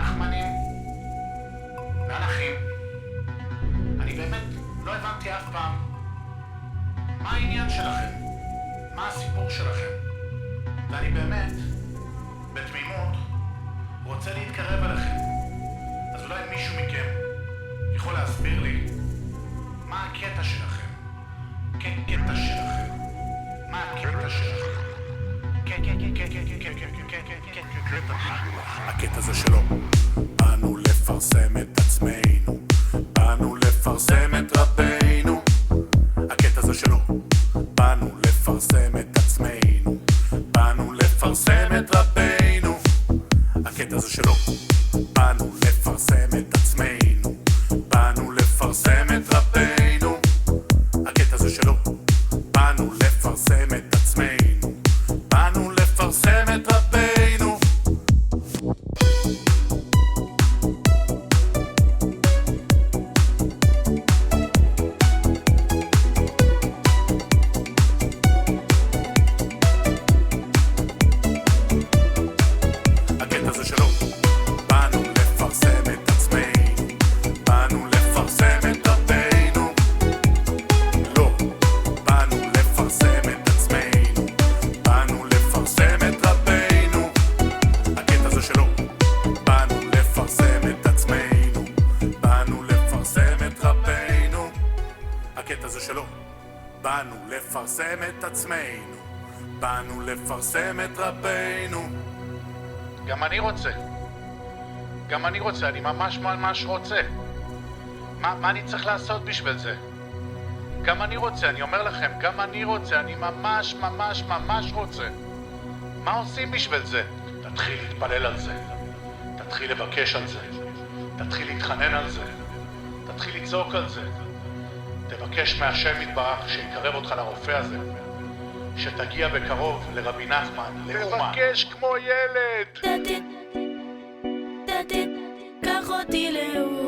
נחמנים, והנכים. אני באמת לא הבנתי אף פעם מה העניין שלכם, מה הסיפור שלכם. ואני באמת, בתמימות, רוצה להתקרב אליכם. אז אולי מישהו מכם יכול להסביר לי מה הקטע שלכם? קטע שלכם. מה הקטע שלכם? הקטע זה שלו. באנו לפרסם את עצמנו, באנו לפרסם את רבנו. הקטע זה שלו. באנו לפרסם את עצמנו, באנו לפרסם את רבנו. הקטע זה שלו. באנו לפרסם את עצמנו, באנו לפרסם את רבנו. הקטע זה שלו. באנו לפרסם את עצמנו, באנו לפרסם את רבנו. הקטע זה שלו. באנו לפרסם את עצמנו, באנו לפרסם את רבנו. לא, באנו לפרסם את עצמנו, באנו לפרסם את רבנו. הקטע זה שלו. באנו לפרסם את עצמנו, באנו לפרסם את רבנו. הקטע זה שלו. באנו לפרסם את עצמנו, באנו לפרסם את רבנו. גם אני רוצה. גם אני רוצה, אני ממש ממש רוצה. מה אני צריך לעשות בשביל זה? גם אני רוצה, אני אומר לכם, גם אני רוצה, אני ממש ממש ממש רוצה. מה עושים בשביל זה? תתחיל להתפלל על זה, תתחיל לבקש על זה, תתחיל להתחנן על זה, תתחיל לצעוק על זה. תבקש מהשם יתברך שיקרב אותך לרופא הזה, שתגיע בקרוב לרבי נחמן, לאומה. תבקש כמו ילד. קח אותי לאומה.